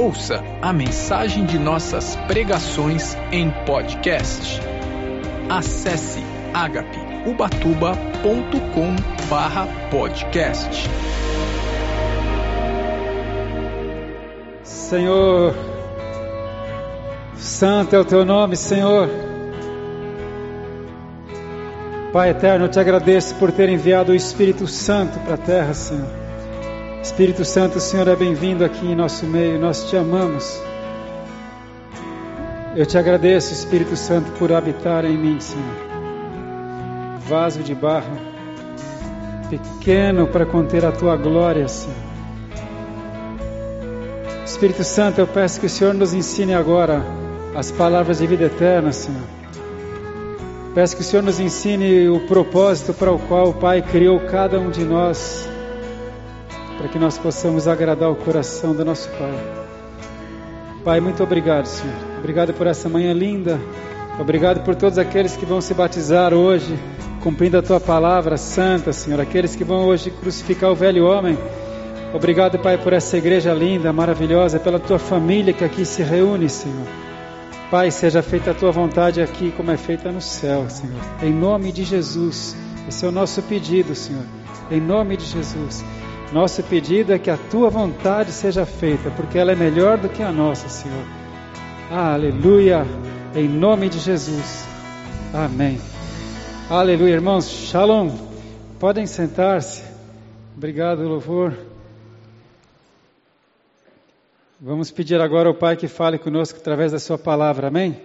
Ouça a mensagem de nossas pregações em podcast. Acesse agapeubatuba.com/podcast. Senhor, santo é o teu nome, Senhor. Pai eterno, eu te agradeço por ter enviado o Espírito Santo para a terra, Senhor. Espírito Santo, o Senhor é bem-vindo aqui em nosso meio, nós te amamos. Eu te agradeço, Espírito Santo, por habitar em mim, Senhor. Vaso de barro, pequeno para conter a tua glória, Senhor. Espírito Santo, eu peço que o Senhor nos ensine agora as palavras de vida eterna, Senhor. Peço que o Senhor nos ensine o propósito para o qual o Pai criou cada um de nós, para que nós possamos agradar o coração do nosso Pai. Pai, muito obrigado, Senhor. Obrigado por essa manhã linda. Obrigado por todos aqueles que vão se batizar hoje, cumprindo a Tua palavra santa, Senhor. Aqueles que vão hoje crucificar o velho homem. Obrigado, Pai, por essa igreja linda, maravilhosa, pela Tua família que aqui se reúne, Senhor. Pai, seja feita a Tua vontade aqui como é feita no céu, Senhor. Em nome de Jesus. Esse é o nosso pedido, Senhor. Em nome de Jesus. Nosso pedido é que a Tua vontade seja feita, porque ela é melhor do que a nossa, Senhor. Aleluia. Em nome de Jesus. Amém. Aleluia, irmãos. Shalom. Podem sentar-se. Obrigado, louvor. Vamos pedir agora ao Pai que fale conosco através da Sua palavra, amém?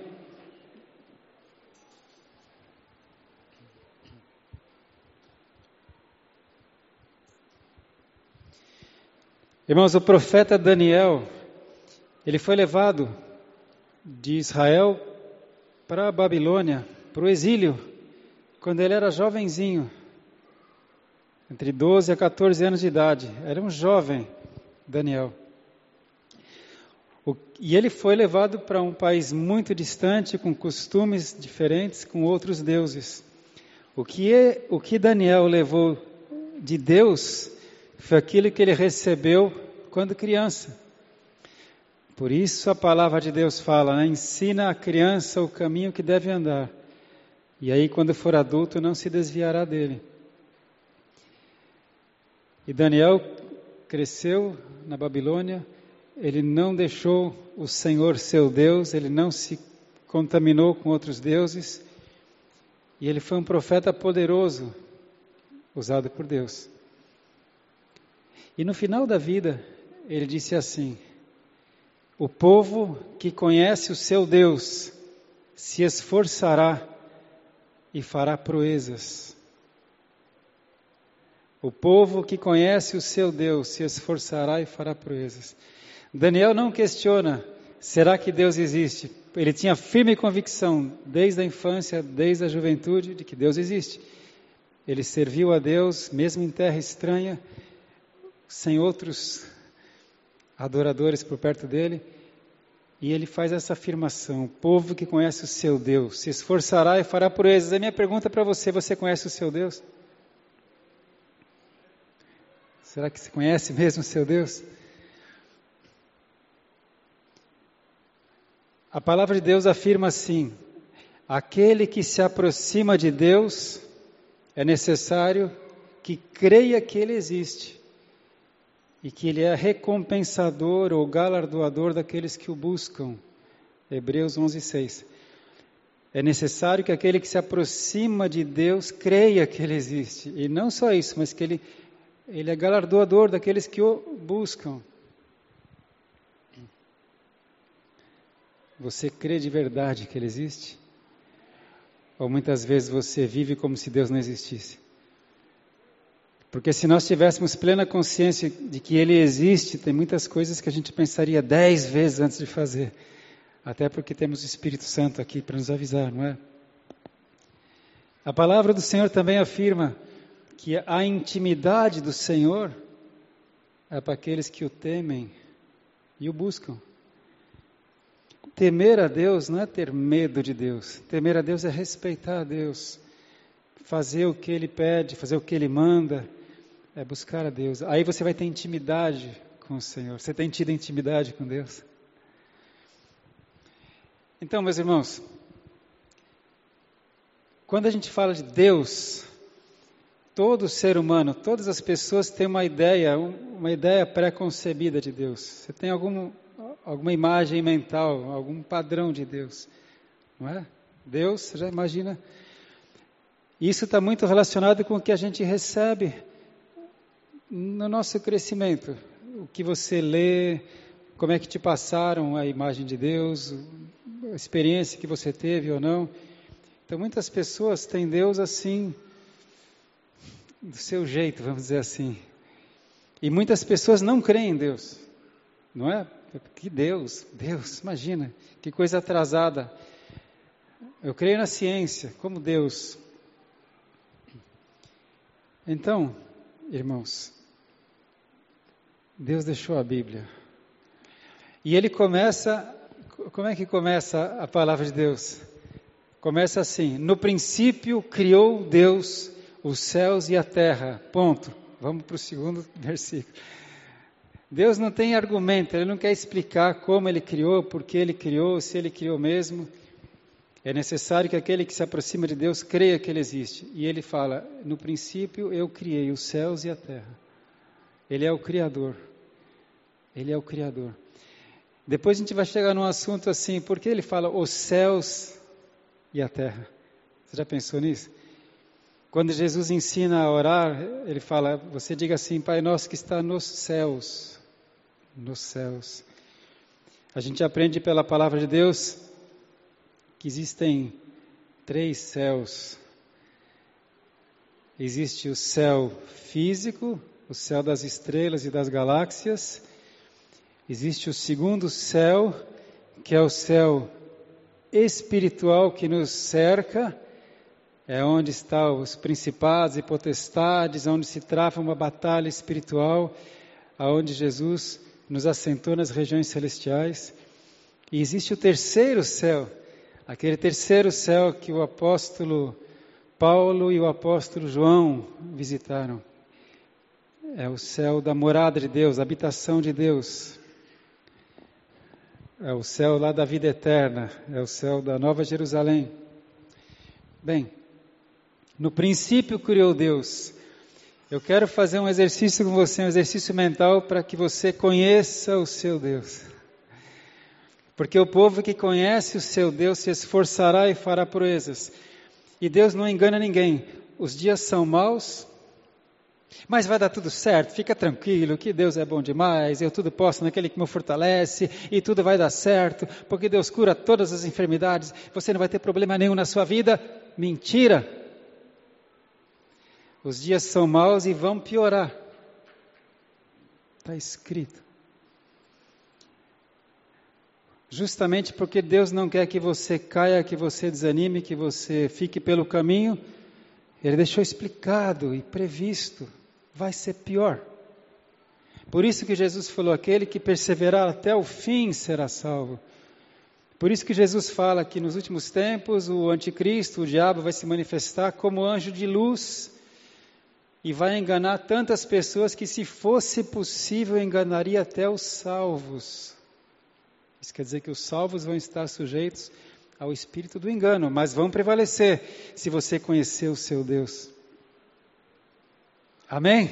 Irmãos, o profeta Daniel, ele foi levado de Israel para a Babilônia, para o exílio, quando ele era jovenzinho, entre 12 a 14 anos de idade. Era um jovem, Daniel. E ele foi levado para um país muito distante, com costumes diferentes, com outros deuses. O que Daniel levou de Deus foi aquilo que ele recebeu quando criança. Por isso a palavra de Deus fala, né? Ensina a criança o caminho que deve andar. E aí quando for adulto não se desviará dele. E Daniel cresceu na Babilônia. Ele não deixou o Senhor seu Deus, ele não se contaminou com outros deuses, e ele foi um profeta poderoso, usado por Deus. E no final da vida, ele disse assim: o povo que conhece o seu Deus se esforçará e fará proezas. O povo que conhece o seu Deus se esforçará e fará proezas. Daniel não questiona, será que Deus existe? Ele tinha firme convicção, desde a infância, desde a juventude, de que Deus existe. Ele serviu a Deus, mesmo em terra estranha, sem outros adoradores por perto dele, e ele faz essa afirmação: o povo que conhece o seu Deus se esforçará e fará proezas. A minha pergunta para você: você conhece o seu Deus? Será que você conhece mesmo o seu Deus? A palavra de Deus afirma assim: aquele que se aproxima de Deus é necessário que creia que Ele existe e que Ele é recompensador ou galardoador daqueles que o buscam. Hebreus 11:6. É necessário que aquele que se aproxima de Deus creia que Ele existe. E não só isso, mas que Ele é galardoador daqueles que o buscam. Você crê de verdade que Ele existe? Ou muitas vezes você vive como se Deus não existisse? Porque se nós tivéssemos plena consciência de que Ele existe, tem muitas coisas que a gente pensaria 10 vezes antes de fazer. Até porque temos o Espírito Santo aqui para nos avisar, não é? A palavra do Senhor também afirma que a intimidade do Senhor é para aqueles que o temem e o buscam. Temer a Deus não é ter medo de Deus. Temer a Deus é respeitar a Deus. Fazer o que Ele pede, fazer o que Ele manda, é buscar a Deus. Aí você vai ter intimidade com o Senhor? Você tem tido intimidade com Deus? Então, meus irmãos, quando a gente fala de Deus, todo ser humano, todas as pessoas têm uma ideia pré-concebida de Deus. Você tem alguma imagem mental, algum padrão de Deus, não é? Deus, você já imagina? Isso está muito relacionado com o que a gente recebe no nosso crescimento. O que você lê, como é que te passaram a imagem de Deus, a experiência que você teve ou não. Então, muitas pessoas têm Deus assim, do seu jeito, vamos dizer assim. E muitas pessoas não creem em Deus, não é? Que Deus, imagina, que coisa atrasada. Eu creio na ciência, como Deus. Então, irmãos, Deus deixou a Bíblia. E ele começa, como é que começa a palavra de Deus? Começa assim: no princípio criou Deus os céus e a terra. Ponto. Vamos para o segundo versículo. Deus não tem argumento, Ele não quer explicar como Ele criou, por que Ele criou, se Ele criou mesmo. É necessário que aquele que se aproxima de Deus creia que Ele existe. E Ele fala: no princípio eu criei os céus e a terra. Ele é o Criador. Ele é o Criador. Depois a gente vai chegar num assunto assim: por que Ele fala os céus e a terra? Você já pensou nisso? Quando Jesus ensina a orar, Ele fala: você diga assim, Pai nosso que está nos céus. Nos céus. A gente aprende pela palavra de Deus que existem 3 céus. Existe o céu físico, o céu das estrelas e das galáxias. Existe o segundo céu, que é o céu espiritual que nos cerca. É onde estão os principados e potestades, onde se trava uma batalha espiritual, aonde Jesus nos assentou nas regiões celestiais. E existe o terceiro céu, aquele terceiro céu que o apóstolo Paulo e o apóstolo João visitaram. É o céu da morada de Deus, a habitação de Deus. É o céu lá da vida eterna, é o céu da Nova Jerusalém. Bem, no princípio criou Deus. Eu quero fazer um exercício com você, um exercício mental para que você conheça o seu Deus. Porque o povo que conhece o seu Deus se esforçará e fará proezas. E Deus não engana ninguém. Os dias são maus, mas vai dar tudo certo, fica tranquilo, que Deus é bom demais, eu tudo posso naquele que me fortalece, e tudo vai dar certo, porque Deus cura todas as enfermidades, você não vai ter problema nenhum na sua vida. Mentira! Os dias são maus e vão piorar. Está escrito. Justamente porque Deus não quer que você caia, que você desanime, que você fique pelo caminho, Ele deixou explicado e previsto. Vai ser pior. Por isso que Jesus falou: aquele que perseverar até o fim será salvo. Por isso que Jesus fala que nos últimos tempos o anticristo, o diabo, vai se manifestar como anjo de luz e vai enganar tantas pessoas que, se fosse possível, enganaria até os salvos. Isso quer dizer que os salvos vão estar sujeitos ao espírito do engano, mas vão prevalecer se você conhecer o seu Deus. Amém?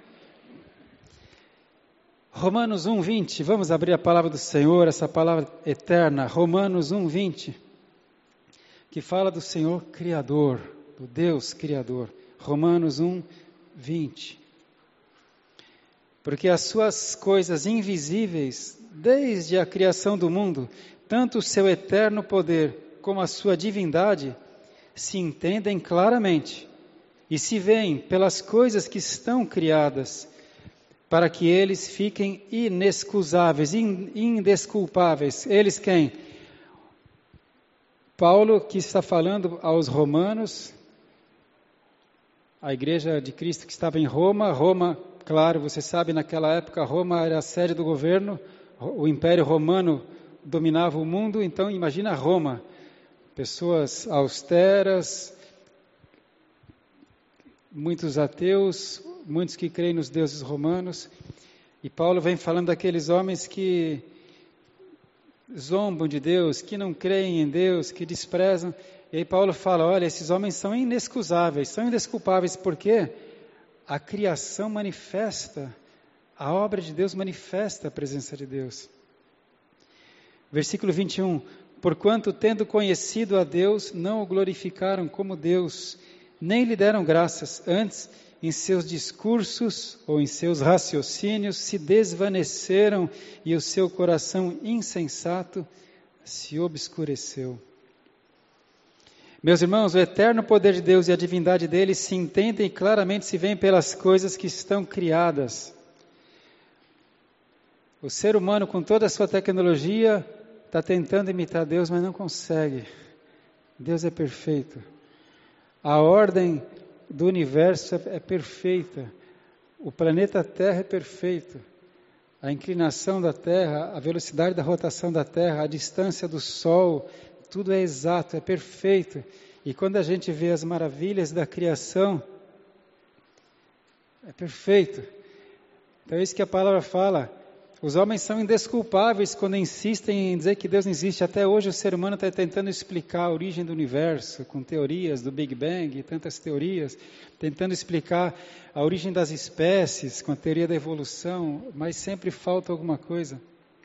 Romanos 1:20, vamos abrir a palavra do Senhor, essa palavra eterna, Romanos 1:20, que fala do Senhor Criador, do Deus Criador. Romanos 1:20. Porque as suas coisas invisíveis, desde a criação do mundo, tanto o seu eterno poder como a sua divindade, se entendem claramente e se veem pelas coisas que estão criadas, para que eles fiquem inexcusáveis, indesculpáveis. Eles quem? Paulo, que está falando aos romanos, a igreja de Cristo que estava em Roma. Roma, claro, você sabe, naquela época Roma era a sede do governo, o Império Romano dominava o mundo, então imagina Roma, pessoas austeras, muitos ateus, muitos que creem nos deuses romanos. E Paulo vem falando daqueles homens que zombam de Deus, que não creem em Deus, que desprezam. E aí Paulo fala, olha, esses homens são inexcusáveis, são indesculpáveis, porque a criação manifesta, a obra de Deus manifesta a presença de Deus. Versículo 21, porquanto tendo conhecido a Deus, não o glorificaram como Deus, nem lhe deram graças, antes em seus discursos ou em seus raciocínios se desvaneceram e o seu coração insensato se obscureceu. Meus irmãos, o eterno poder de Deus e a divindade dele se entendem e claramente se veem pelas coisas que estão criadas. O ser humano, com toda a sua tecnologia, está tentando imitar Deus, mas não consegue. Deus é perfeito. A ordem do universo é perfeita. O planeta Terra é perfeito. A inclinação da Terra, a velocidade da rotação da Terra, a distância do Sol, tudo é exato, é perfeito. E quando a gente vê as maravilhas da criação, é perfeito. Então é isso que a palavra fala. Os homens são indesculpáveis quando insistem em dizer que Deus não existe. Até hoje o ser humano está tentando explicar a origem do universo, com teorias do Big Bang, tantas teorias, tentando explicar a origem das espécies, com a teoria da evolução, mas sempre falta alguma coisa.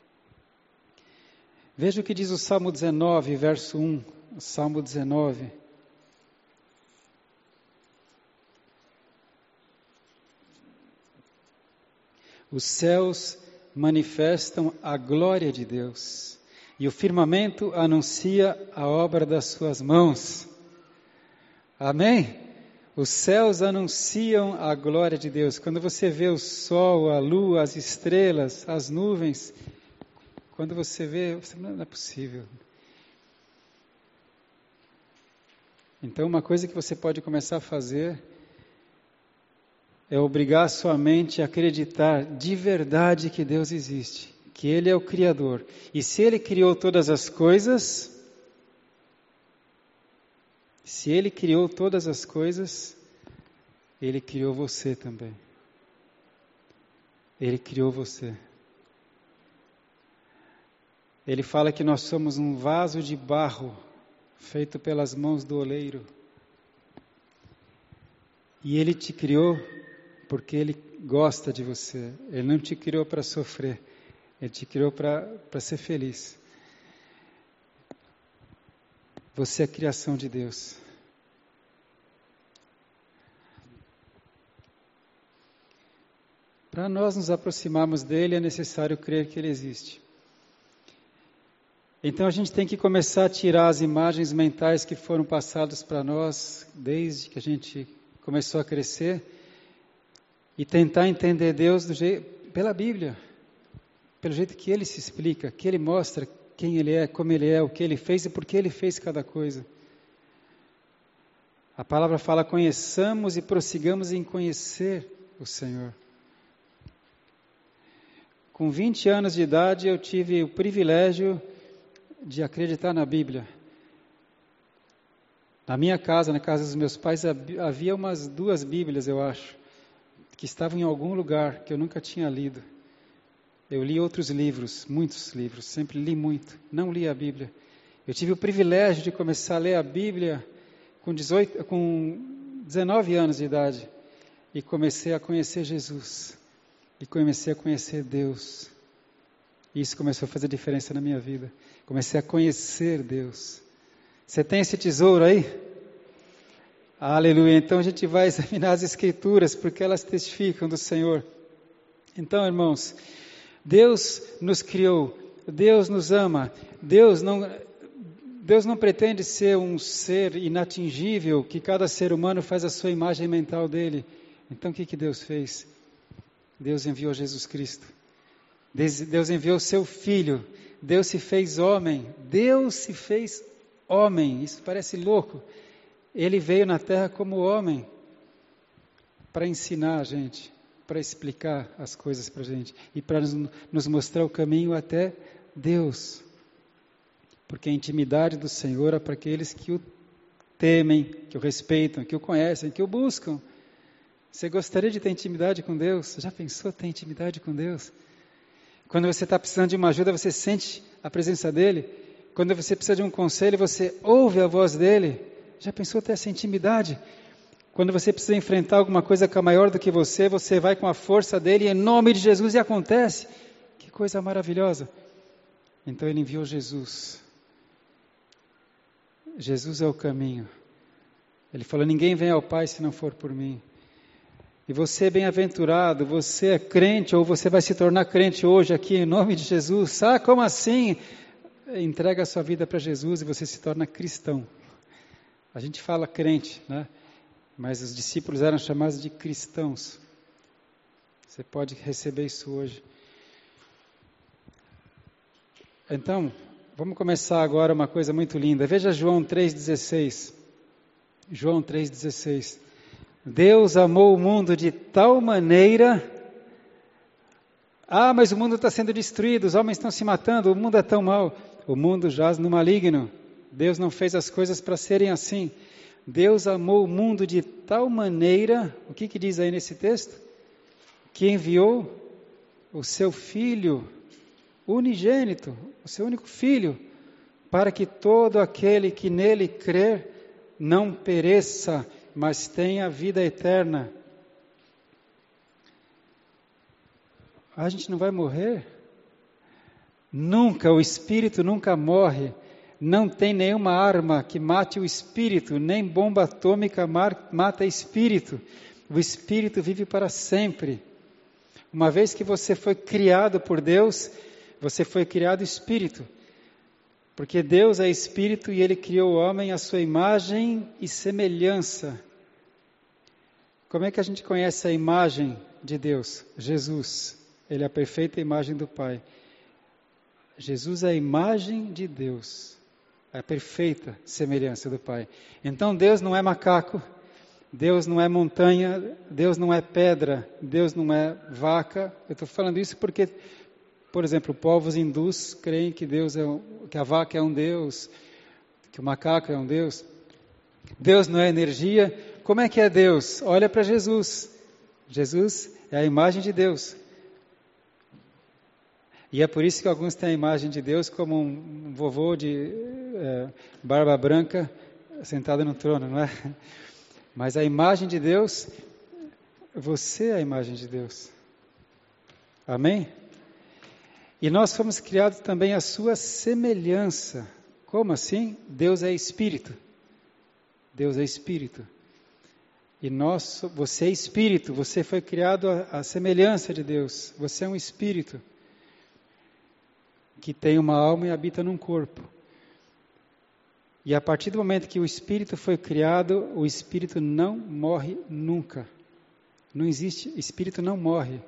Veja o que diz o Salmo 19, verso 1, Salmo 19. Os céus manifestam a glória de Deus, e o firmamento anuncia a obra das suas mãos. Amém? Os céus anunciam a glória de Deus. Quando você vê o sol, a lua, as estrelas, as nuvens, quando você vê, não é possível. Então, uma coisa que você pode começar a fazer é obrigar a sua mente a acreditar de verdade que Deus existe, que Ele é o Criador. E se Ele criou todas as coisas, Ele criou você também. Ele criou você. Ele fala que nós somos um vaso de barro, feito pelas mãos do oleiro. E Ele te criou porque Ele gosta de você. Ele não te criou para sofrer. Ele te criou para ser feliz. Você é a criação de Deus. Para nós nos aproximarmos dEle, é necessário crer que Ele existe. Então a gente tem que começar a tirar as imagens mentais que foram passadas para nós, desde que a gente começou a crescer, e tentar entender Deus pela Bíblia, pelo jeito que Ele se explica, que Ele mostra quem Ele é, como Ele é, o que Ele fez e por que Ele fez cada coisa. A palavra fala, conheçamos e prossigamos em conhecer o Senhor. Com 20 anos de idade eu tive o privilégio de acreditar na Bíblia. Na minha casa, na casa dos meus pais, havia umas 2 Bíblias, eu acho, que estavam em algum lugar que eu nunca tinha lido. Eu li outros livros, muitos livros, sempre li muito, não li a Bíblia. Eu tive o privilégio de começar a ler a Bíblia com 19 anos de idade e comecei a conhecer Jesus e comecei a conhecer Deus. Isso começou a fazer diferença na minha vida. Comecei a conhecer Deus. Você tem esse tesouro aí? Aleluia. Então a gente vai examinar as Escrituras, porque elas testificam do Senhor. Então, irmãos, Deus nos criou, Deus nos ama, Deus não pretende ser um ser inatingível, que cada ser humano faz a sua imagem mental dele. Então o que Deus fez? Deus enviou Jesus Cristo. Deus enviou seu Filho. Deus se fez homem. Isso parece louco. Ele veio na terra como homem para ensinar a gente, para explicar as coisas para a gente e para nos mostrar o caminho até Deus. Porque a intimidade do Senhor é para aqueles que o temem, que o respeitam, que o conhecem, que o buscam. Você gostaria de ter intimidade com Deus? Já pensou ter intimidade com Deus? Quando você está precisando de uma ajuda, você sente a presença dEle. Quando você precisa de um conselho, você ouve a voz dEle. Já pensou ter essa intimidade? Quando você precisa enfrentar alguma coisa que é maior do que você vai com a força dEle, em nome de Jesus, e acontece. Que coisa maravilhosa. Então Ele enviou Jesus. Jesus é o caminho. Ele falou, ninguém vem ao Pai se não for por mim. E você é bem-aventurado, você é crente, ou você vai se tornar crente hoje aqui, em nome de Jesus. Ah, como assim? Entrega a sua vida para Jesus e você se torna cristão. A gente fala crente, né? Mas os discípulos eram chamados de cristãos. Você pode receber isso hoje. Então, vamos começar agora uma coisa muito linda. Veja João 3,16. João 3,16. Deus amou o mundo de tal maneira... Ah, mas o mundo está sendo destruído, os homens estão se matando, o mundo é tão mau. O mundo jaz no maligno. Deus não fez as coisas para serem assim. Deus amou o mundo de tal maneira... O que diz aí nesse texto? Que enviou o seu Filho unigênito, o seu único Filho, para que todo aquele que nele crer não pereça, mas tenha vida eterna. A gente não vai morrer? Nunca, o Espírito nunca morre. Não tem nenhuma arma que mate o Espírito, nem bomba atômica mata Espírito. O Espírito vive para sempre. Uma vez que você foi criado por Deus, você foi criado Espírito. Porque Deus é Espírito e Ele criou o homem à sua imagem e semelhança. Como é que a gente conhece a imagem de Deus? Jesus. Ele é a perfeita imagem do Pai. Jesus é a imagem de Deus. É a perfeita semelhança do Pai. Então Deus não é macaco, Deus não é montanha, Deus não é pedra, Deus não é vaca. Eu estou falando isso porque, por exemplo, povos hindus creem que que a vaca é um Deus, que o macaco é um Deus. Deus não é energia. Como é que é Deus? Olha para Jesus. Jesus é a imagem de Deus. E é por isso que alguns têm a imagem de Deus como um vovô de barba branca sentado no trono, não é? Mas a imagem de Deus, você é a imagem de Deus. Amém? E nós fomos criados também à sua semelhança. Como assim? Deus é Espírito. Deus é Espírito. E você é Espírito, você foi criado à semelhança de Deus. Você é um Espírito que tem uma alma e habita num corpo. E a partir do momento que o Espírito foi criado, o Espírito não morre nunca. Não existe, Espírito não morre.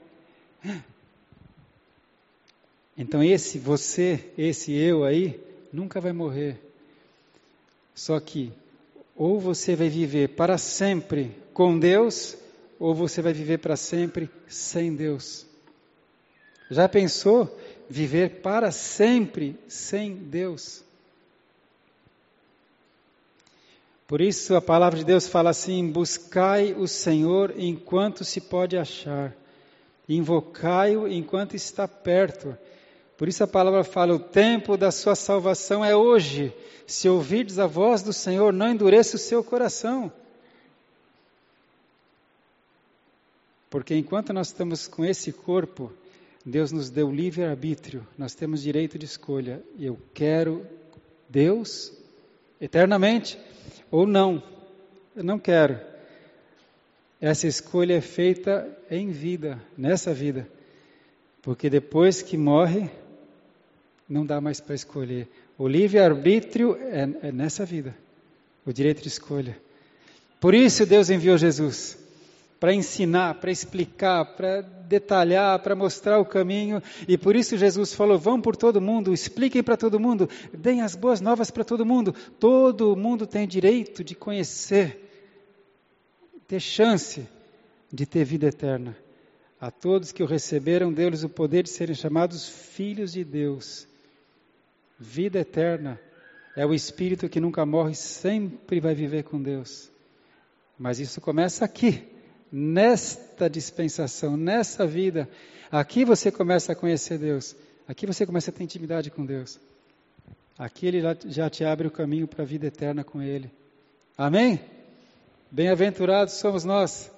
Então esse eu aí, nunca vai morrer. Só que, ou você vai viver para sempre com Deus, ou você vai viver para sempre sem Deus. Já pensou viver para sempre sem Deus? Por isso a palavra de Deus fala assim: buscai o Senhor enquanto se pode achar, invocai-o enquanto está perto. Por isso a palavra fala: o tempo da sua salvação é hoje. Se ouvirdes a voz do Senhor, não endureça o seu coração. Porque enquanto nós estamos com esse corpo, Deus nos deu livre-arbítrio, nós temos direito de escolha. Eu quero Deus eternamente ou não, eu não quero. Essa escolha é feita em vida, nessa vida. Porque depois que morre, não dá mais para escolher. O livre-arbítrio é nessa vida, o direito de escolha. Por isso Deus enviou Jesus, para ensinar, para explicar, para detalhar, para mostrar o caminho. E por isso Jesus falou: vão por todo mundo, expliquem para todo mundo, deem as boas novas para todo mundo. Todo mundo tem direito de conhecer, ter chance de ter vida eterna. A todos que o receberam, deu-lhes o poder de serem chamados filhos de Deus. Vida eterna é o Espírito que nunca morre, sempre vai viver com Deus. Mas isso começa aqui, nesta dispensação, nessa vida, aqui você começa a conhecer Deus, aqui você começa a ter intimidade com Deus. Aqui Ele já te abre o caminho para a vida eterna com Ele. Amém? Bem-aventurados somos nós.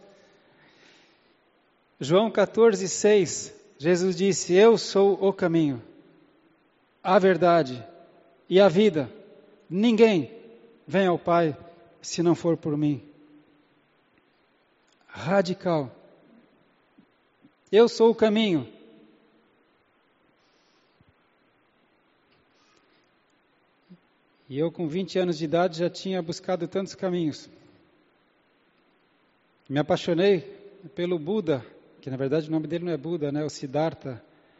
João 14:6, Jesus disse: eu sou o caminho, a verdade e a vida. Ninguém vem ao Pai se não for por mim. Radical. Eu sou o caminho. E eu, com 20 anos de idade, já tinha buscado tantos caminhos. Me apaixonei pelo Buda, que na verdade o nome dele não é Buda, né? É o Siddhartha.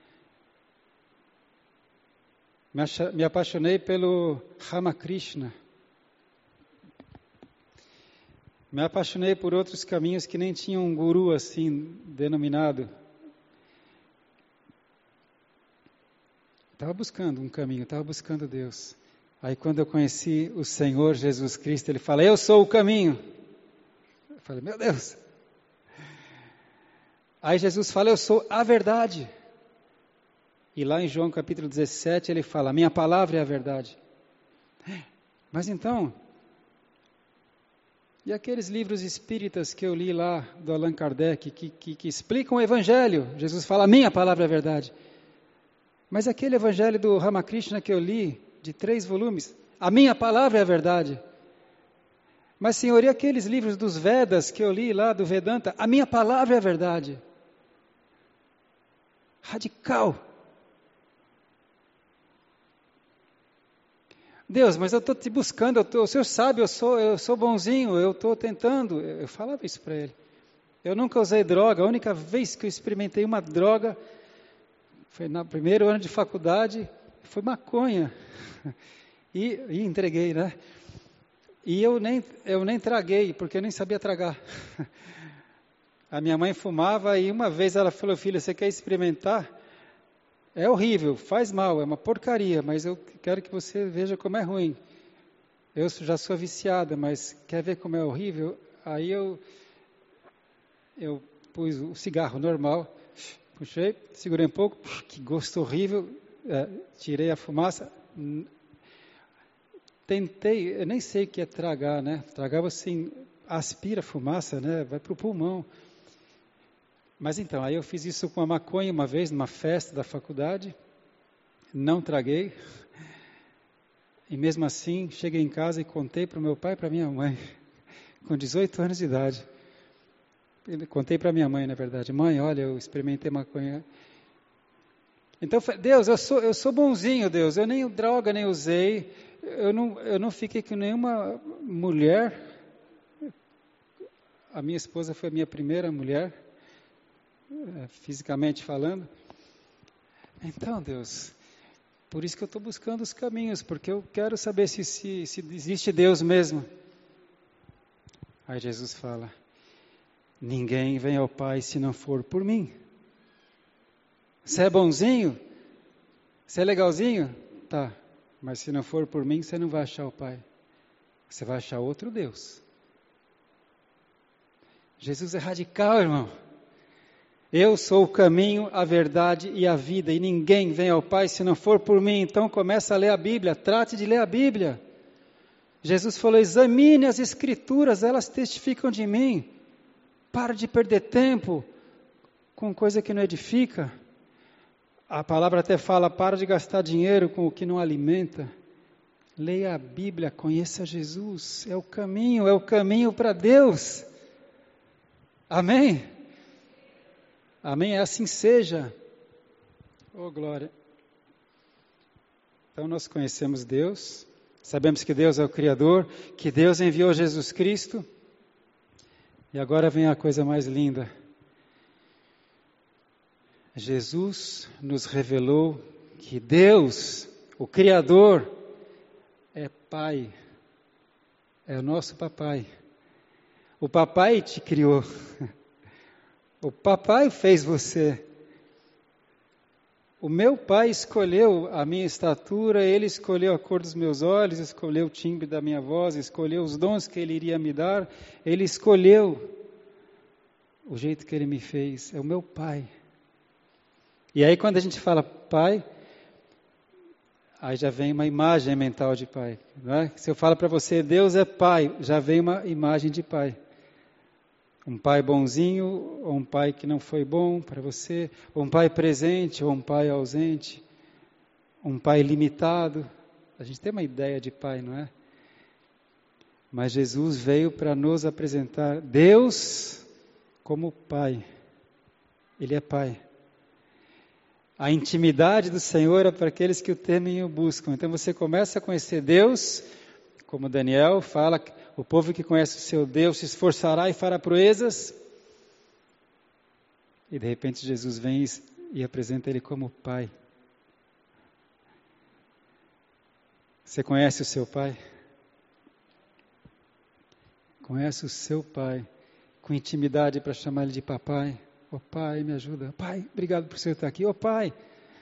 Me apaixonei pelo Ramakrishna. Me apaixonei por outros caminhos que nem tinham um guru assim denominado. Estava buscando um caminho, estava buscando Deus. Aí quando eu conheci o Senhor Jesus Cristo, Ele fala: eu sou o caminho. Eu falei: meu Deus. Aí Jesus fala: eu sou a verdade. E lá em João capítulo 17 Ele fala: minha palavra é a verdade. Mas então, e aqueles livros espíritas que eu li lá do Allan Kardec, que explicam o Evangelho? Jesus fala: minha palavra é a verdade. Mas aquele Evangelho do Ramakrishna que eu li, de 3 volumes, a minha palavra é a verdade. Mas, Senhor, e aqueles livros dos Vedas que eu li lá do Vedanta? A minha palavra é a verdade. Radical. Deus, mas eu estou te buscando, o Senhor sabe, eu sou bonzinho, eu estou tentando. Eu falava isso para ele. Eu nunca usei droga, a única vez que eu experimentei uma droga foi no primeiro ano de faculdade, foi maconha. E entreguei, né? E eu nem traguei, porque eu nem sabia tragar. A minha mãe fumava e uma vez ela falou: filha, você quer experimentar? É horrível, faz mal, é uma porcaria, mas eu quero que você veja como é ruim. Eu já sou viciada, mas quer ver como é horrível? Aí eu pus o cigarro normal, puxei, segurei um pouco, que gosto horrível, tirei a fumaça. Tentei, eu nem sei o que é tragar, né? Tragar você aspira a fumaça, né? Vai para o pulmão. Mas então, aí eu fiz isso com a maconha uma vez, numa festa da faculdade, não traguei, e mesmo assim, cheguei em casa e contei para o meu pai e para minha mãe, com 18 anos de idade. Contei para minha mãe, na verdade: mãe, olha, eu experimentei maconha. Então, Deus, eu sou bonzinho, Deus, eu nem droga nem usei, eu não fiquei com nenhuma mulher. A minha esposa foi a minha primeira mulher, fisicamente falando. Então, Deus, por isso que eu estou buscando os caminhos, porque eu quero saber se existe Deus mesmo. Aí Jesus fala: ninguém vem ao Pai se não for por mim. Você é bonzinho? Você é legalzinho? Tá, mas se não for por mim, você não vai achar o Pai. Você vai achar outro Deus. Jesus é radical, irmão. Eu sou o caminho, a verdade e a vida, e ninguém vem ao Pai se não for por mim. Então começa a ler a Bíblia, trate de ler a Bíblia. Jesus falou: examine as Escrituras, elas testificam de mim. Para de perder tempo com coisa que não edifica. A palavra até fala: para de gastar dinheiro com o que não alimenta. Leia a Bíblia, conheça Jesus, é o caminho para Deus. Amém? Amém? Assim seja. Oh, glória. Então nós conhecemos Deus, sabemos que Deus é o Criador, que Deus enviou Jesus Cristo. E agora vem a coisa mais linda. Jesus nos revelou que Deus, o Criador, é Pai, é o nosso papai. O papai te criou. O papai fez você. O meu pai escolheu a minha estatura, ele escolheu a cor dos meus olhos, escolheu o timbre da minha voz, escolheu os dons que ele iria me dar, ele escolheu. o jeito que Ele me fez, é o meu Pai. E aí quando a gente fala Pai, aí já vem uma imagem mental de Pai, não é? Se eu falo para você, Deus é Pai, já vem uma imagem de Pai. Um pai bonzinho, ou um pai que não foi bom para você, ou um pai presente, ou um pai ausente, um pai limitado. A gente tem uma ideia de pai, não é? Mas Jesus veio para nos apresentar Deus como Pai. Ele é Pai. A intimidade do Senhor é para aqueles que o temem e o buscam. Então você começa a conhecer Deus, como Daniel fala, o povo que conhece o seu Deus se esforçará e fará proezas. E de repente Jesus vem e apresenta Ele como Pai. Você conhece o seu Pai? Conhece o seu Pai, com intimidade para chamar Ele de papai. Ô Pai, me ajuda. Pai, obrigado por você estar aqui. Ô Pai.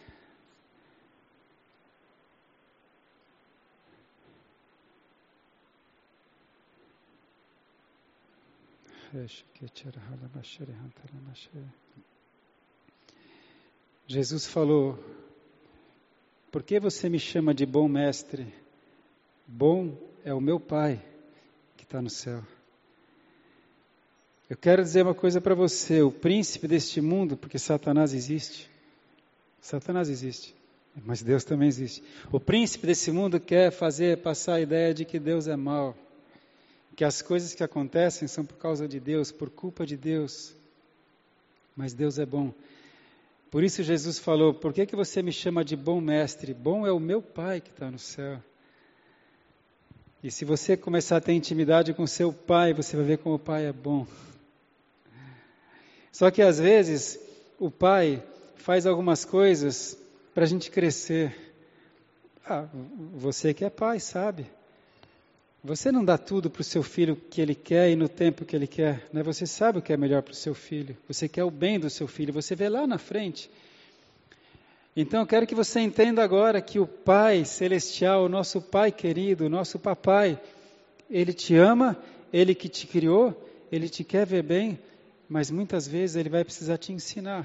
Jesus falou, por que você me chama de bom mestre? Bom é o meu Pai que está no céu. Eu quero dizer uma coisa para você, o príncipe deste mundo, porque Satanás existe, mas Deus também existe. O príncipe desse mundo quer passar a ideia de que Deus é mau, que as coisas que acontecem são por causa de Deus, por culpa de Deus, mas Deus é bom. Por isso Jesus falou, por que você me chama de bom mestre? Bom é o meu Pai que está no céu. E se você começar a ter intimidade com seu Pai, você vai ver como o Pai é bom. Só que às vezes o Pai faz algumas coisas para a gente crescer. Você que é pai sabe. Você não dá tudo para o seu filho que ele quer e no tempo que ele quer, né? Você sabe o que é melhor para o seu filho. Você quer o bem do seu filho, você vê lá na frente. Então eu quero que você entenda agora que o Pai Celestial, o nosso Pai querido, o nosso papai, Ele te ama, Ele que te criou, Ele te quer ver bem, mas muitas vezes Ele vai precisar te ensinar.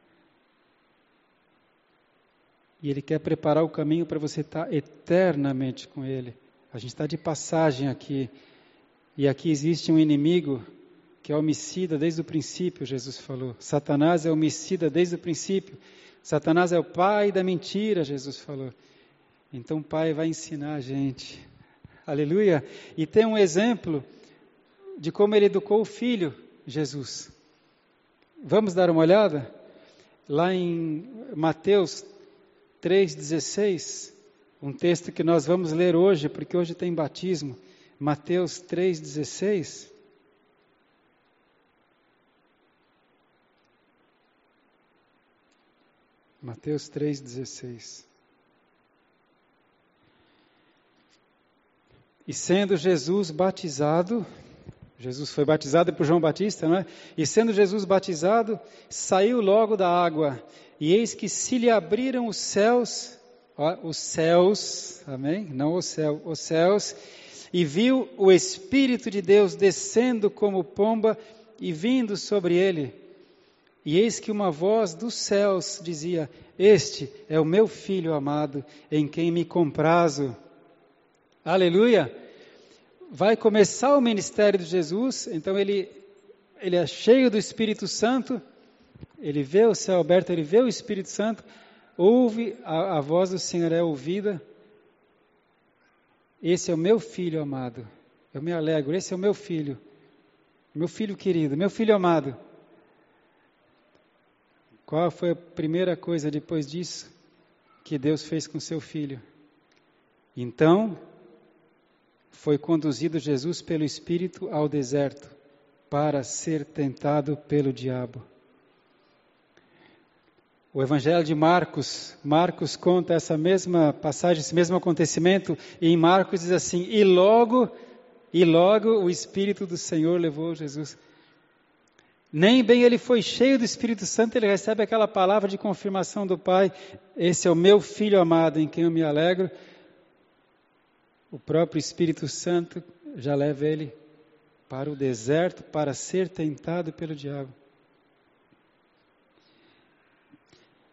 E Ele quer preparar o caminho para você estar eternamente com Ele. A gente está de passagem aqui. E aqui existe um inimigo que é homicida desde o princípio, Jesus falou. Satanás é homicida desde o princípio. Satanás é o pai da mentira, Jesus falou. Então o Pai vai ensinar a gente. Aleluia! E tem um exemplo de como Ele educou o Filho, Jesus. Vamos dar uma olhada? Lá em Mateus 3,16, um texto que nós vamos ler hoje, porque hoje tem batismo. Mateus 3,16. Mateus 3,16. E sendo Jesus batizado, Jesus foi batizado por João Batista, não é? E sendo Jesus batizado, saiu logo da água, e eis que se lhe abriram os céus, amém? Não o céu, os céus, e viu o Espírito de Deus descendo como pomba e vindo sobre ele. E eis que uma voz dos céus dizia, este é o meu Filho amado, em quem me comprazo. Aleluia! Vai começar o ministério de Jesus, então ele é cheio do Espírito Santo, ele vê o céu aberto, ele vê o Espírito Santo, ouve, a voz do Senhor é ouvida. Esse é o meu Filho amado, eu me alegro, esse é o meu filho querido, meu filho amado. Qual foi a primeira coisa depois disso que Deus fez com seu filho? Então, foi conduzido Jesus pelo Espírito ao deserto para ser tentado pelo diabo. O Evangelho de Marcos conta essa mesma passagem, esse mesmo acontecimento, e em Marcos diz assim, e logo o Espírito do Senhor levou Jesus. Nem bem ele foi cheio do Espírito Santo, ele recebe aquela palavra de confirmação do Pai, esse é o meu Filho amado, em quem eu me alegro. O próprio Espírito Santo já leva ele para o deserto para ser tentado pelo diabo.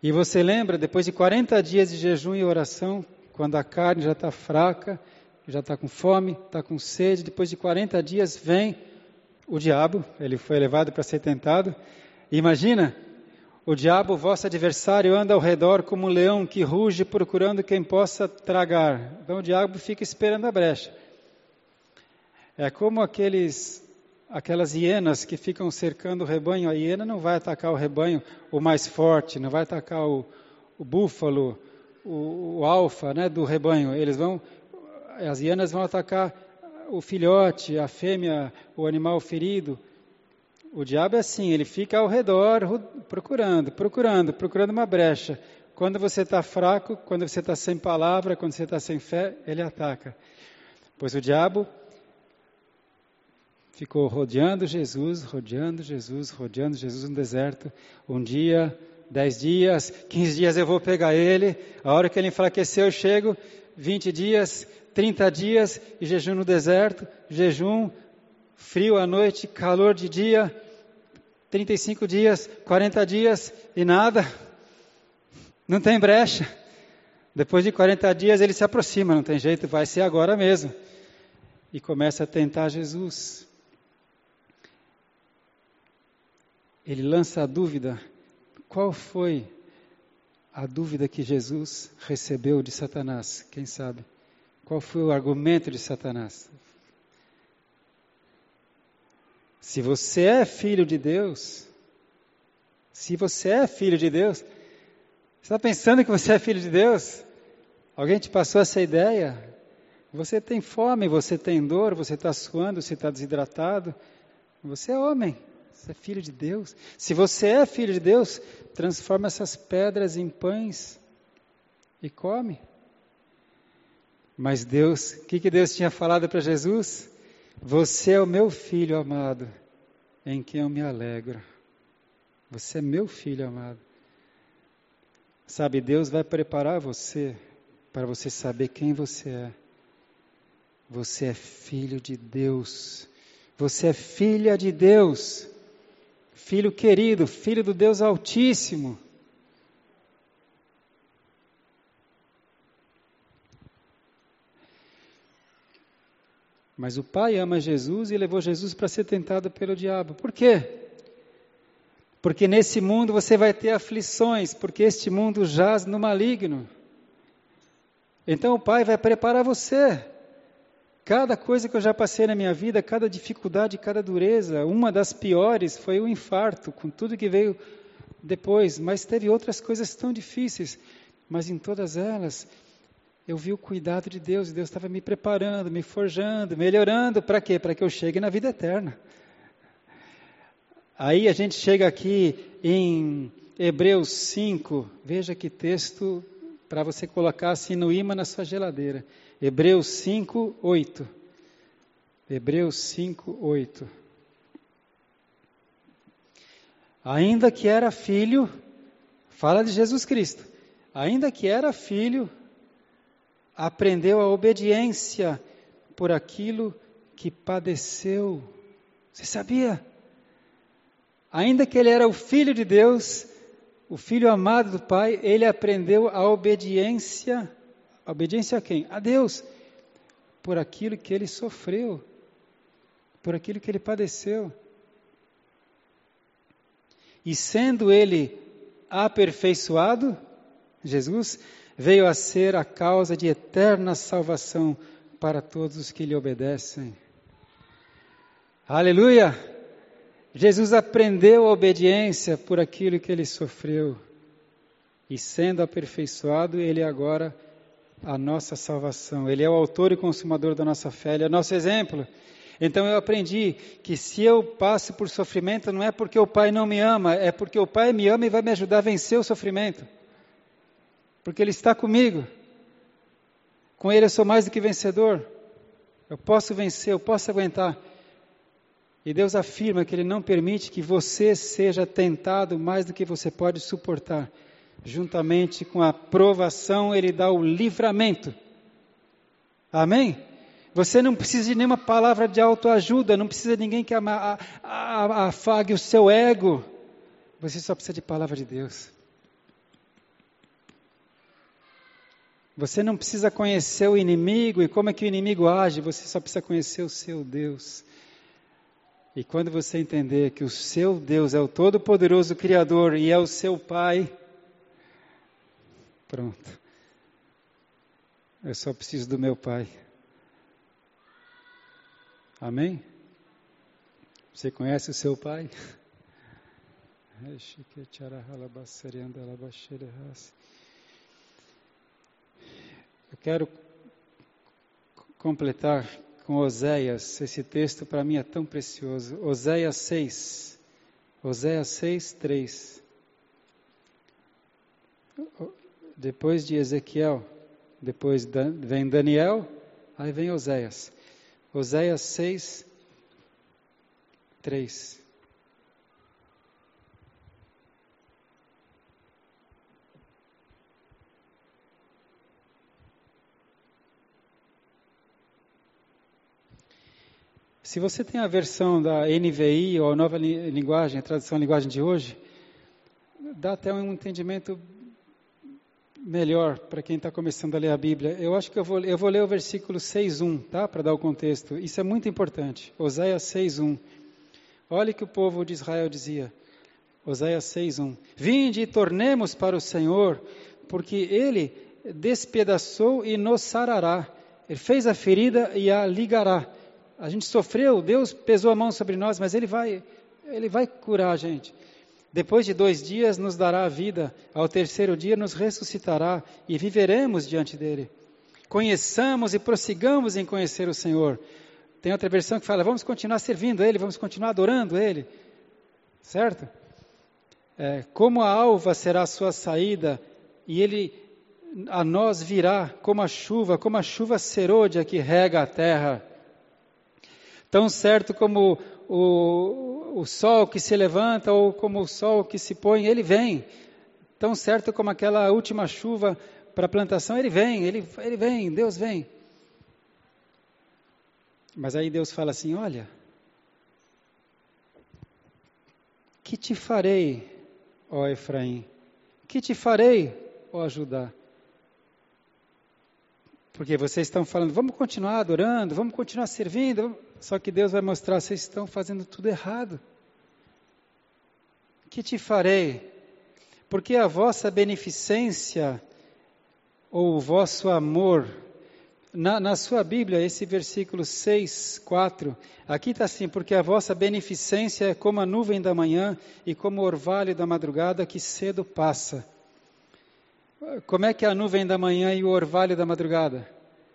E você lembra, depois de 40 dias de jejum e oração, quando a carne já está fraca, já está com fome, está com sede, depois de 40 dias vem o diabo, ele foi levado para ser tentado. E imagina, o diabo, vosso adversário, anda ao redor como um leão que ruge procurando quem possa tragar. Então o diabo fica esperando a brecha. É como aquelas hienas que ficam cercando o rebanho. A hiena não vai atacar o rebanho, o mais forte, não vai atacar o búfalo, o alfa, né, do rebanho. As hienas vão atacar o filhote, a fêmea, o animal ferido. O diabo é assim, ele fica ao redor procurando uma brecha. Quando você está fraco, quando você está sem palavra, quando você está sem fé, ele ataca. Pois o diabo ficou rodeando Jesus no deserto. Um dia, 10 dias, 15 dias eu vou pegar ele. A hora que ele enfraqueceu eu chego, 20 dias, 30 dias e jejum no deserto. Jejum, frio à noite, calor de dia, 35 dias, 40 dias e nada. Não tem brecha. Depois de 40 dias ele se aproxima, não tem jeito, vai ser agora mesmo. E começa a tentar Jesus. Ele lança a dúvida. Qual foi a dúvida que Jesus recebeu de Satanás? Quem sabe? Qual foi o argumento de Satanás? Se você é filho de Deus, você está pensando que você é filho de Deus? Alguém te passou essa ideia? Você tem fome, você tem dor, você está suando, você está desidratado. Você é homem. Você é filho de Deus. Se você é filho de Deus, transforma essas pedras em pães e come. Mas Deus, o que Deus tinha falado para Jesus? Você é o meu filho amado, em quem eu me alegro. Você é meu filho amado. Sabe, Deus vai preparar você para você saber quem você é. Você é filho de Deus. Você é filha de Deus. Filho querido, filho do Deus Altíssimo. Mas o Pai ama Jesus e levou Jesus para ser tentado pelo diabo. Por quê? Porque nesse mundo você vai ter aflições, porque este mundo jaz no maligno. Então o Pai vai preparar você. Cada coisa que eu já passei na minha vida, cada dificuldade, cada dureza, uma das piores foi o infarto, com tudo que veio depois. Mas teve outras coisas tão difíceis. Mas em todas elas, eu vi o cuidado de Deus. Deus estava me preparando, me forjando, melhorando. Para quê? Para que eu chegue na vida eterna. Aí a gente chega aqui em Hebreus 5. Veja que texto para você colocar assim no imã na sua geladeira. Hebreus 5, 8. Hebreus 5, 8. Ainda que era filho, fala de Jesus Cristo. Ainda que era filho, aprendeu a obediência por aquilo que padeceu. Você sabia? Ainda que ele era o Filho de Deus, o Filho amado do Pai, ele aprendeu a obediência. A obediência a quem? A Deus. Por aquilo que ele sofreu. Por aquilo que ele padeceu. E sendo ele aperfeiçoado, Jesus veio a ser a causa de eterna salvação para todos os que lhe obedecem. Aleluia! Jesus aprendeu a obediência por aquilo que ele sofreu. E sendo aperfeiçoado, ele agora a nossa salvação. Ele é o autor e consumador da nossa fé, ele é nosso exemplo. Então eu aprendi que se eu passo por sofrimento, não é porque o Pai não me ama, é porque o Pai me ama e vai me ajudar a vencer o sofrimento. Porque Ele está comigo. Com Ele eu sou mais do que vencedor. Eu posso vencer, eu posso aguentar. E Deus afirma que Ele não permite que você seja tentado mais do que você pode suportar. Juntamente com a provação, Ele dá o livramento. Amém? Você não precisa de nenhuma palavra de autoajuda, não precisa de ninguém que afague o seu ego. Você só precisa de palavra de Deus. Você não precisa conhecer o inimigo e como é que o inimigo age, você só precisa conhecer o seu Deus. E quando você entender que o seu Deus é o Todo-Poderoso Criador e é o seu Pai, pronto. Eu só preciso do meu Pai. Amém? Você conhece o seu Pai? Eu quero completar com Oséias. Esse texto para mim é tão precioso. Oséias 6. Oséias 6, 3. Depois de Ezequiel, depois vem Daniel, aí vem Oséias. Oséias 6, 3. Se você tem a versão da NVI ou a nova linguagem, a tradução linguagem de hoje, dá até um entendimento melhor para quem está começando a ler a Bíblia. Eu acho que eu vou ler o versículo 6:1, tá? Para dar o contexto. Isso é muito importante. Oséias 6:1. Olha o que o povo de Israel dizia. Oséias 6:1. Vinde e tornemos para o Senhor, porque Ele despedaçou e nos sarará. Ele fez a ferida e a ligará. A gente sofreu, Deus pesou a mão sobre nós, mas Ele vai curar a gente. Depois de 2 dias nos dará a vida, ao 3º dia nos ressuscitará e viveremos diante dEle. Conheçamos e prossigamos em conhecer o Senhor. Tem outra versão que fala, vamos continuar servindo Ele, vamos continuar adorando Ele. Certo? Como a alva será a sua saída, e Ele a nós virá como a chuva serôdia que rega a terra. Tão certo como o sol que se levanta ou como o sol que se põe, Ele vem. Tão certo como aquela última chuva para a plantação, Ele vem, Deus vem. Mas aí Deus fala assim, olha, que te farei, ó Efraim? Que te farei, ó Judá? Porque vocês estão falando, vamos continuar adorando, vamos continuar servindo. Só que Deus vai mostrar, vocês estão fazendo tudo errado. Que te farei? Porque a vossa beneficência, ou o vosso amor, na sua Bíblia, esse versículo 6, 4, aqui está assim, porque a vossa beneficência é como a nuvem da manhã e como o orvalho da madrugada que cedo passa. Como é que é a nuvem da manhã e o orvalho da madrugada?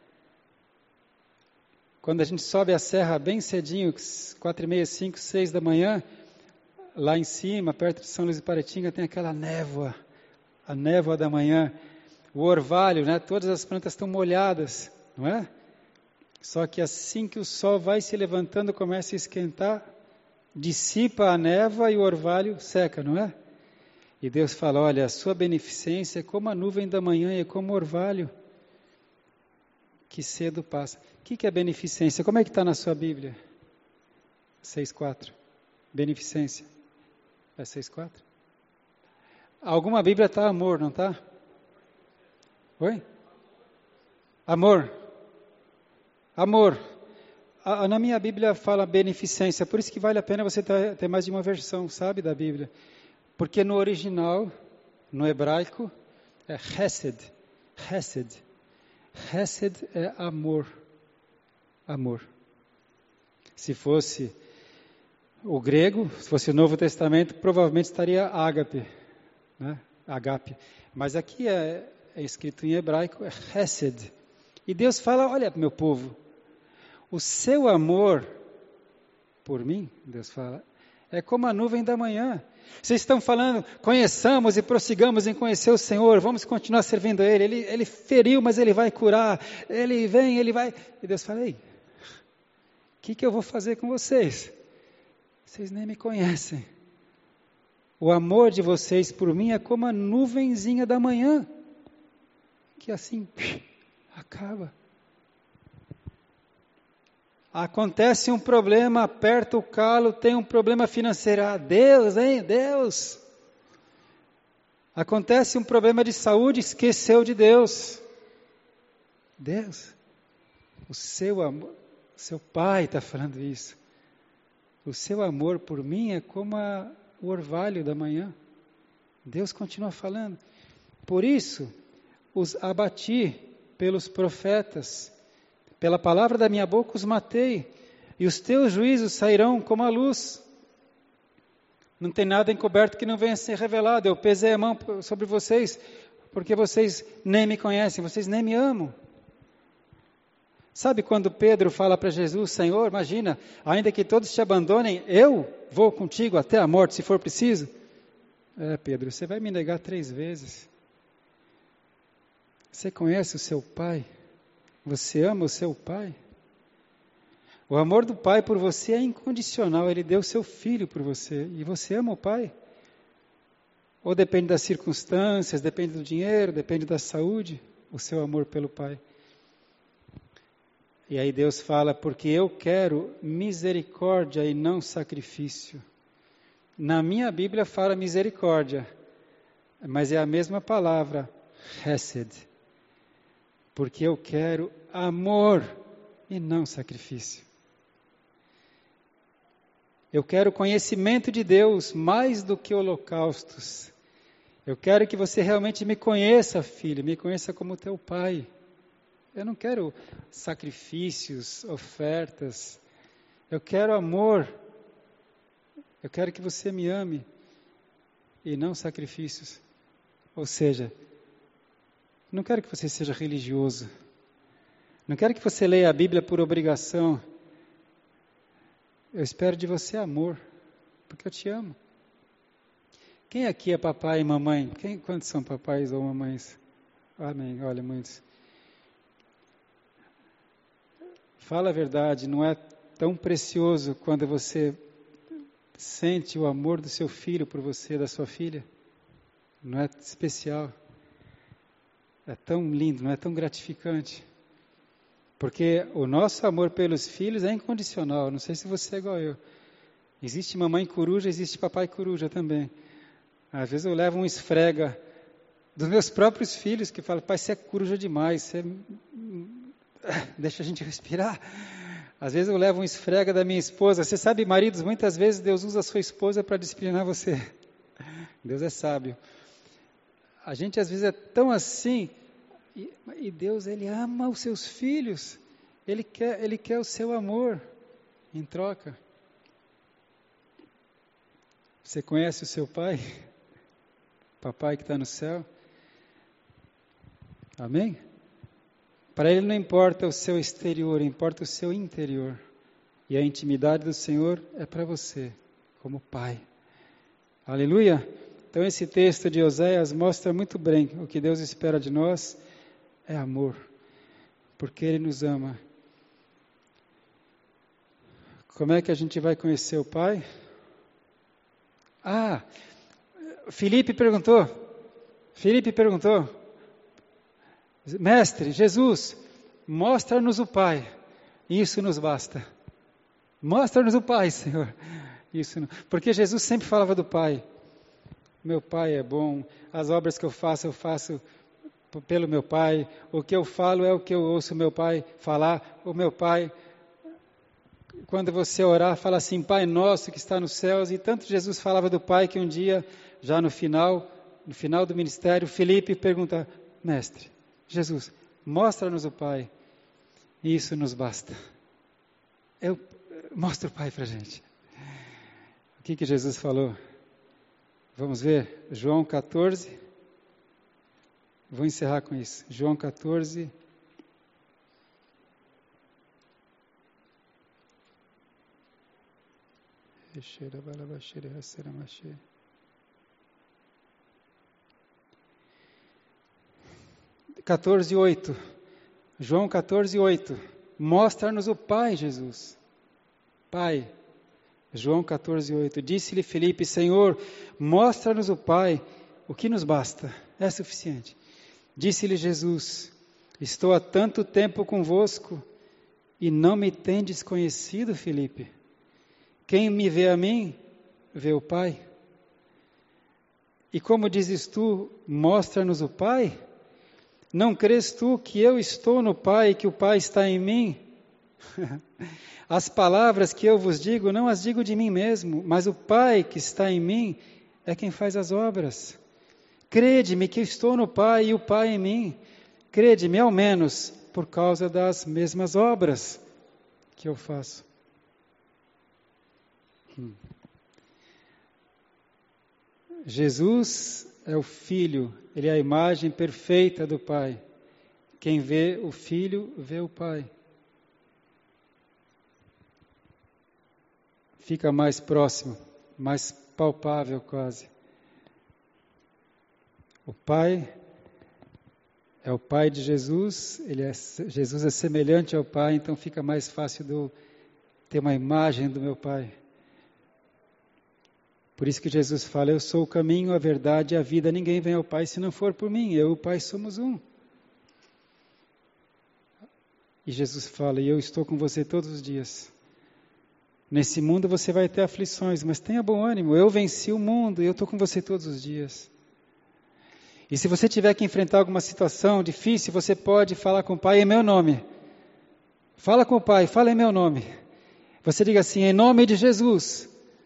Quando a gente sobe a serra bem cedinho, 4h30, 5, 6 da manhã, lá em cima, perto de São Luís de Paraitinga, tem aquela névoa, a névoa da manhã, o orvalho, né? Todas as plantas estão molhadas, não é? Só que assim que o sol vai se levantando, começa a esquentar, dissipa a névoa e o orvalho seca, não é? E Deus fala, olha, a sua beneficência é como a nuvem da manhã e é como o orvalho que cedo passa. O que é beneficência? Como é que está na sua Bíblia? 6,4. Beneficência. É 6,4? Alguma Bíblia está amor, não está? Oi? Amor. Amor. Na minha Bíblia fala beneficência, por isso que vale a pena você ter mais de uma versão, sabe, da Bíblia. Porque no original, no hebraico, é chesed. Chesed. Chesed é amor. Amor. Se fosse o grego, se fosse o Novo Testamento, provavelmente estaria ágape. Né? Agape. Mas aqui é escrito em hebraico, é chesed. E Deus fala, olha, meu povo, o seu amor por mim, Deus fala, é como a nuvem da manhã. Vocês estão falando, conheçamos e prossigamos em conhecer o Senhor, vamos continuar servindo a Ele. Ele feriu, mas Ele vai curar. Ele vem, Ele vai... E Deus fala, ei, o que eu vou fazer com vocês? Vocês nem me conhecem. O amor de vocês por mim é como a nuvenzinha da manhã, que assim, acaba. Acontece um problema, aperta o calo, tem um problema financeiro. Ah, Deus, hein? Deus. Acontece um problema de saúde, esqueceu de Deus. Deus, o seu amor, seu pai está falando isso. O seu amor por mim é como o orvalho da manhã. Deus continua falando. Por isso, os abati pelos profetas, pela palavra da minha boca os matei, e os teus juízos sairão como a luz. Não tem nada encoberto que não venha a ser revelado. Eu pesei a mão sobre vocês, porque vocês nem me conhecem, vocês nem me amam. Sabe quando Pedro fala para Jesus, Senhor, imagina, ainda que todos te abandonem, eu vou contigo até a morte, se for preciso. Pedro, você vai me negar 3 vezes. Você conhece o seu pai? Você ama o seu pai? O amor do pai por você é incondicional, ele deu seu filho por você, e você ama o pai? Ou depende das circunstâncias, depende do dinheiro, depende da saúde, o seu amor pelo pai? E aí Deus fala, porque eu quero misericórdia e não sacrifício. Na minha Bíblia fala misericórdia, mas é a mesma palavra, hesed. Porque eu quero amor e não sacrifício. Eu quero conhecimento de Deus mais do que holocaustos. Eu quero que você realmente me conheça, filho, me conheça como teu pai. Eu não quero sacrifícios, ofertas. Eu quero amor. Eu quero que você me ame e não sacrifícios. Ou seja, não quero que você seja religioso. Não quero que você leia a Bíblia por obrigação. Eu espero de você amor, porque eu te amo. Quem aqui é papai e mamãe? Quantos são papais ou mamães? Amém, olha, muitos. Fala a verdade, não é tão precioso quando você sente o amor do seu filho por você, da sua filha? Não é especial? É tão lindo, não é tão gratificante? Porque o nosso amor pelos filhos é incondicional. Não sei se você é igual eu. Existe mamãe coruja, existe papai coruja também. Às vezes eu levo um esfrega dos meus próprios filhos que falam, pai, você é coruja demais, você deixa a gente respirar. Às vezes eu levo um esfrega da minha esposa. Você sabe, maridos, muitas vezes Deus usa a sua esposa para disciplinar você. Deus é sábio. A gente às vezes é tão assim, e Deus, Ele ama os seus filhos. Ele quer o seu amor em troca. Você conhece o seu pai? Papai que está no céu? Amém? Para Ele não importa o seu exterior, importa o seu interior. E a intimidade do Senhor é para você, como pai. Aleluia! Então esse texto de Oséias mostra muito bem o que Deus espera de nós é amor, porque Ele nos ama. Como é que a gente vai conhecer o Pai? Filipe perguntou, Mestre, Jesus, mostra-nos o Pai, isso nos basta. Mostra-nos o Pai, Senhor. Porque Jesus sempre falava do Pai. Meu Pai é bom, as obras que eu faço pelo meu Pai, o que eu falo é o que eu ouço meu Pai falar. O meu Pai, quando você orar, fala assim, Pai nosso que está nos céus, e tanto Jesus falava do Pai que um dia, já no final do ministério, Filipe pergunta, Mestre, Jesus, mostra-nos o Pai, e isso nos basta. Mostra o Pai para a gente. O que Jesus falou? Vamos ver, João 14, vou encerrar com isso, João 14, João 14:8, mostra-nos o Pai, Jesus. Pai, João 14:8, disse-lhe Filipe, Senhor, mostra-nos o Pai, o que nos basta, é suficiente. Disse-lhe Jesus, estou há tanto tempo convosco e não me tendes conhecido, Filipe. Quem me vê a mim, vê o Pai. E como dizes tu, mostra-nos o Pai? Não crês tu que eu estou no Pai e que o Pai está em mim? As palavras que eu vos digo, não as digo de mim mesmo, mas o Pai que está em mim é quem faz as obras. Crede-me que eu estou no Pai e o Pai em mim. Crede-me, ao menos, por causa das mesmas obras que eu faço. Jesus é o Filho, Ele é a imagem perfeita do Pai. Quem vê o Filho, vê o Pai. Fica mais próximo, mais palpável quase. O Pai é o Pai de Jesus, Jesus é semelhante ao Pai, então fica mais fácil de eu ter uma imagem do meu Pai. Por isso que Jesus fala, eu sou o caminho, a verdade e a vida, ninguém vem ao Pai se não for por mim, eu e o Pai somos um. E Jesus fala, e eu estou com você todos os dias. Nesse mundo você vai ter aflições, mas tenha bom ânimo, eu venci o mundo e eu estou com você todos os dias. E se você tiver que enfrentar alguma situação difícil, você pode falar com o Pai em meu nome. Fala com o Pai, fala em meu nome. Você diga assim, em nome de Jesus.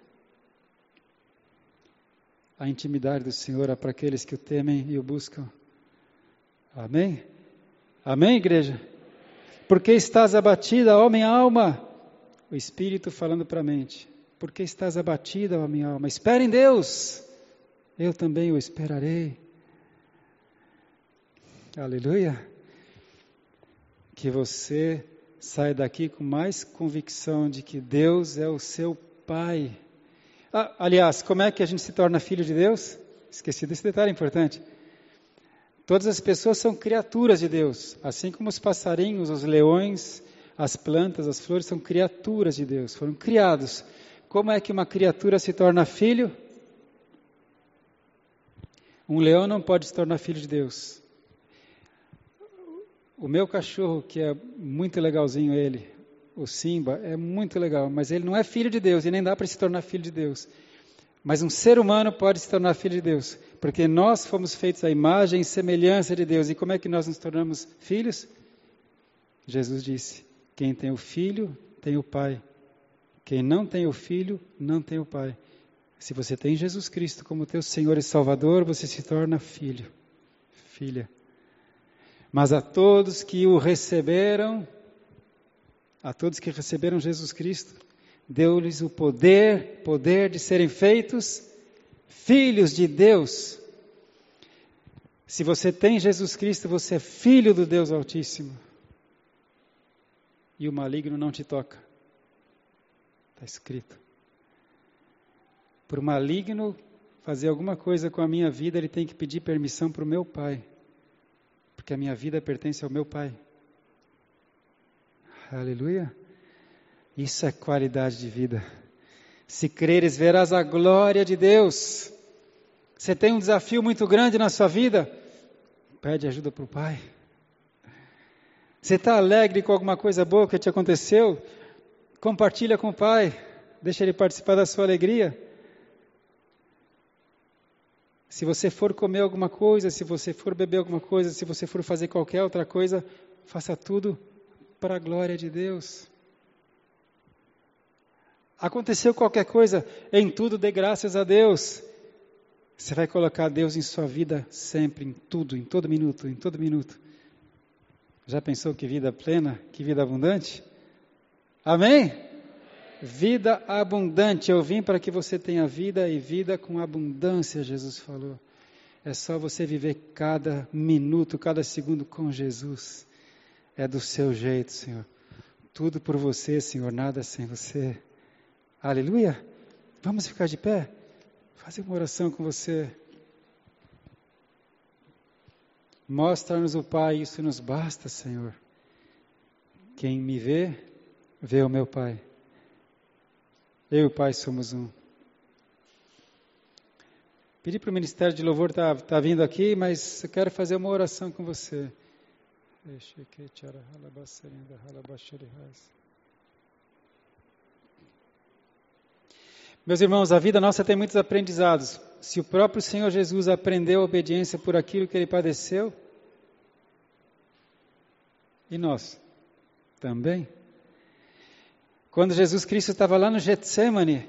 A intimidade do Senhor é para aqueles que o temem e o buscam. Amém? Amém, igreja? Porque estás abatida, ó minha alma? O Espírito falando para a mente. Porque estás abatida, ó minha alma? Espera em Deus. Eu também o esperarei. Aleluia. Que você saia daqui com mais convicção de que Deus é o seu Pai. Aliás, como é que a gente se torna filho de Deus? Esqueci desse detalhe importante. Todas as pessoas são criaturas de Deus, assim como os passarinhos, os leões, as plantas, as flores são criaturas de Deus, foram criados. Como é que uma criatura se torna filho? Um leão não pode se tornar filho de Deus. O meu cachorro, que é muito legalzinho ele, o Simba, é muito legal, mas ele não é filho de Deus e nem dá para se tornar filho de Deus. Mas um ser humano pode se tornar filho de Deus, porque nós fomos feitos à imagem e semelhança de Deus. E como é que nós nos tornamos filhos? Jesus disse, quem tem o Filho, tem o Pai. Quem não tem o Filho, não tem o Pai. Se você tem Jesus Cristo como teu Senhor e Salvador, você se torna filho, filha. Mas a todos que o receberam, a todos que receberam Jesus Cristo, deu-lhes o poder de serem feitos filhos de Deus. Se você tem Jesus Cristo, você é filho do Deus Altíssimo. E o maligno não te toca. Está escrito. Por maligno fazer alguma coisa com a minha vida, ele tem que pedir permissão para o meu Pai. Porque a minha vida pertence ao meu Pai. Aleluia. Isso é qualidade de vida. Se creres, verás a glória de Deus. Você tem um desafio muito grande na sua vida? Pede ajuda para o Pai. Você está alegre com alguma coisa boa que te aconteceu? Compartilha com o Pai. Deixa Ele participar da sua alegria. Se você for comer alguma coisa, se você for beber alguma coisa, se você for fazer qualquer outra coisa, faça tudo para a glória de Deus. Aconteceu qualquer coisa, em tudo dê graças a Deus. Você vai colocar Deus em sua vida sempre, em tudo, em todo minuto, em todo minuto. Já pensou que vida plena, que vida abundante? Amém? Vida abundante. Eu vim para que você tenha vida e vida com abundância, Jesus falou. É só você viver cada minuto, cada segundo com Jesus. É do seu jeito, Senhor. Tudo por você, Senhor, nada sem você. Aleluia. Vamos ficar de pé? Fazer uma oração com você. Mostra-nos o Pai, isso nos basta, Senhor. Quem me vê, vê o meu Pai. Eu e o Pai somos um. Pedi para o Ministério de Louvor tá vindo aqui, mas eu quero fazer uma oração com você. Meus irmãos, a vida nossa tem muitos aprendizados. Se o próprio Senhor Jesus aprendeu a obediência por aquilo que Ele padeceu, E nós? Também? Quando Jesus Cristo estava lá no Getsemane,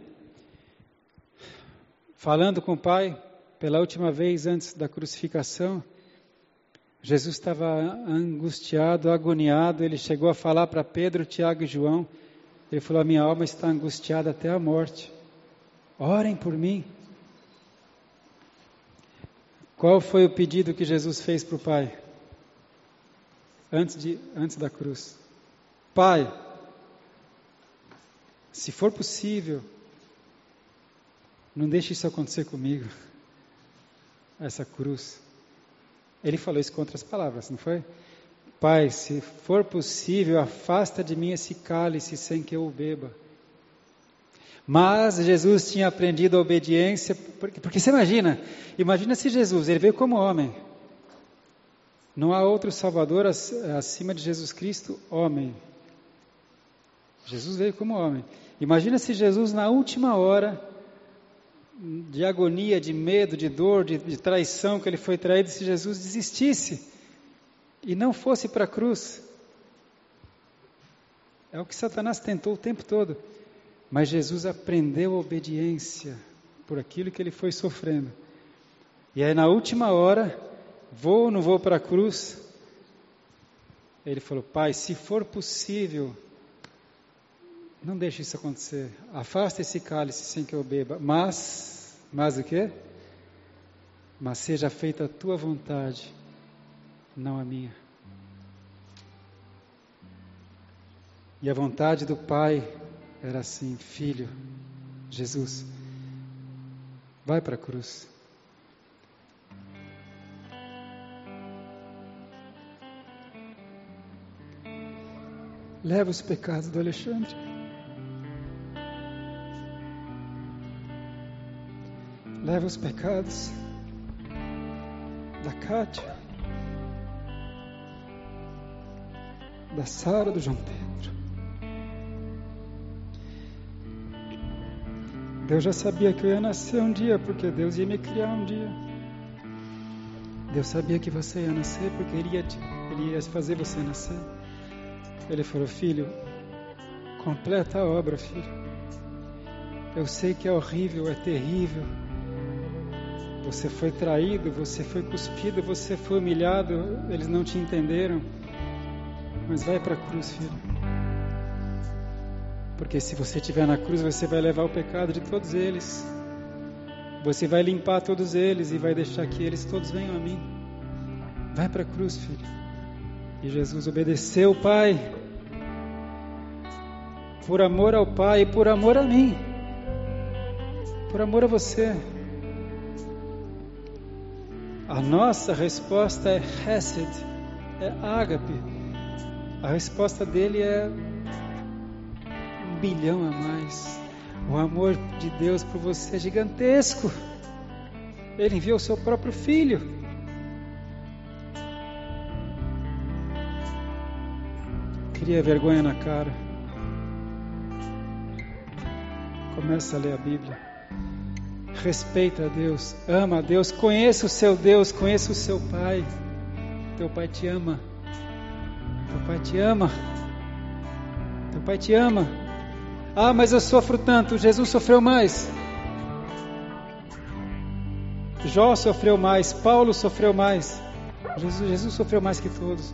falando com o Pai, pela última vez antes da crucificação, Jesus estava angustiado, agoniado, ele chegou a falar para Pedro, Tiago e João, ele falou, a minha alma está angustiada até a morte, orem por mim. Qual foi o pedido que Jesus fez para o Pai? Antes da cruz. Pai, se for possível, não deixe isso acontecer comigo, essa cruz. Ele falou isso com outras palavras, não foi? Pai, se for possível, afasta de mim esse cálice sem que eu o beba. Mas Jesus tinha aprendido a obediência, porque você imagina se Jesus, ele veio como homem. Não há outro Salvador acima de Jesus Cristo, homem. Jesus veio como homem. Imagina se Jesus, na última hora de agonia, de medo, de dor, de traição que ele foi traído, se Jesus desistisse e não fosse para a cruz. É o que Satanás tentou o tempo todo. Mas Jesus aprendeu a obediência por aquilo que ele foi sofrendo. E aí na última hora, vou ou não vou para a cruz? Ele falou, Pai, se for possível, não deixe isso acontecer. Afasta esse cálice sem que eu beba. Mas o quê? Mas seja feita a tua vontade, não a minha. E a vontade do Pai era assim, Filho, Jesus, vai para a cruz. Leva os pecados do Alexandre. Leva os pecados da Kátia, da Sara, do João Pedro. Deus já sabia que eu ia nascer um dia, porque Deus ia me criar um dia. Deus sabia que você ia nascer, porque Ele ia fazer você nascer. Ele falou, filho, completa a obra, filho. Eu sei que é horrível, é terrível. Você foi traído, você foi cuspido, você foi humilhado, eles não te entenderam. Mas vai para a cruz, filho. Porque se você estiver na cruz, você vai levar o pecado de todos eles. Você vai limpar todos eles e vai deixar que eles todos venham a mim. Vai para a cruz, filho. E Jesus obedeceu o Pai. Por amor ao Pai e por amor a mim. Por amor a você. A nossa resposta é Hesed, é ágape. A resposta dele é 1 bilhão a mais. O amor de Deus por você é gigantesco. Ele enviou o seu próprio Filho. Cria vergonha na cara. Começa a ler a Bíblia. Respeita a Deus, ama a Deus, conheça o seu Deus, conheça o seu Pai. Teu Pai te ama. Teu Pai te ama. Teu Pai te ama. Ah, mas eu sofro tanto. Jesus sofreu mais. Jó sofreu mais. Paulo sofreu mais. Jesus sofreu mais que todos.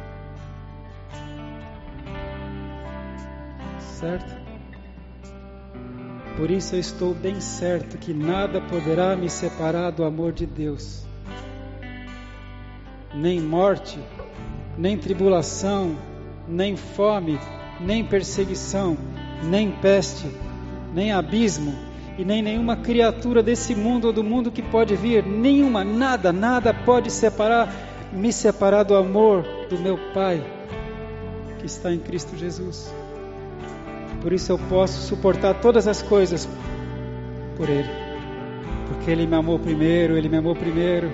Certo? Por isso eu estou bem certo que nada poderá me separar do amor de Deus. Nem morte, nem tribulação, nem fome, nem perseguição, nem peste, nem abismo, e nem nenhuma criatura desse mundo ou do mundo que pode vir, nenhuma, nada pode me separar do amor do meu Pai, que está em Cristo Jesus. Por isso eu posso suportar todas as coisas por Ele. Porque Ele me amou primeiro,